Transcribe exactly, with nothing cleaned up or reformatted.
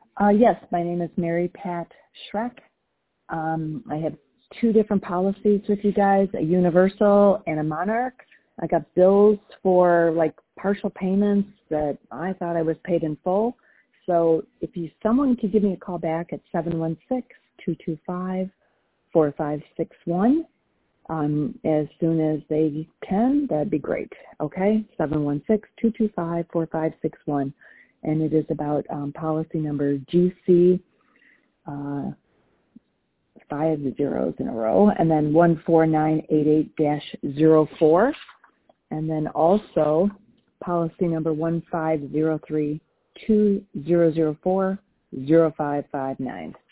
Uh, yes, my name is Mary Pat Schreck. Um, I have two different policies with you guys, a Universal and a Monarch. I got bills for like partial payments that I thought I was paid in full. So if you, someone could give me a call back at seven one six, two two five, four five six one um, as soon as they can, that'd be great. Okay, seven one six, two two five, four five six one. And it is about um, policy number G C, uh, five zeros in a row, and then one four nine eight eight dash zero four, and then also policy number one five zero three two zero zero four zero five five nine.